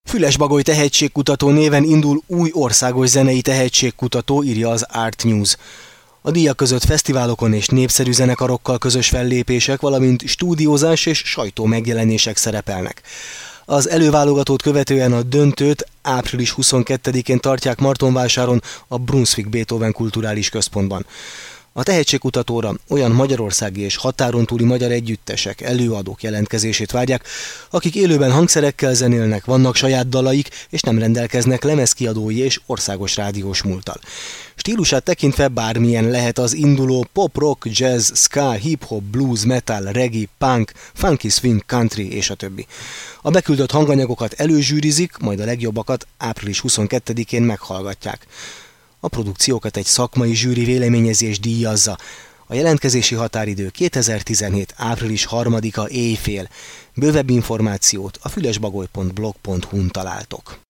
Füles-Bagoly tehetségkutató néven indul új országos zenei tehetségkutató, írja az Art News. A díjak között fesztiválokon és népszerű zenekarokkal közös fellépések, valamint stúdiózás és sajtó megjelenések szerepelnek. Az előválogatót követően a döntőt április 22-én tartják Martonvásáron a Brunswick Beethoven Kulturális Központban. A tehetségkutatóra olyan magyarországi és határon túli magyar együttesek, előadók jelentkezését várják, akik élőben hangszerekkel zenélnek, vannak saját dalaik és nem rendelkeznek lemezkiadói és országos rádiós múlttal. Stílusát tekintve bármilyen lehet az induló pop, rock, jazz, ska, hip-hop, blues, metal, reggae, punk, funky swing, country és a többi. A beküldött hanganyagokat előzsűrizik, majd a legjobbakat április 22-én meghallgatják. A produkciókat egy szakmai zsűri véleményezi és díjazza. A jelentkezési határidő 2017. április 3-a éjfél. Bővebb információt a fülesbagoly.blog.hu-n találtok.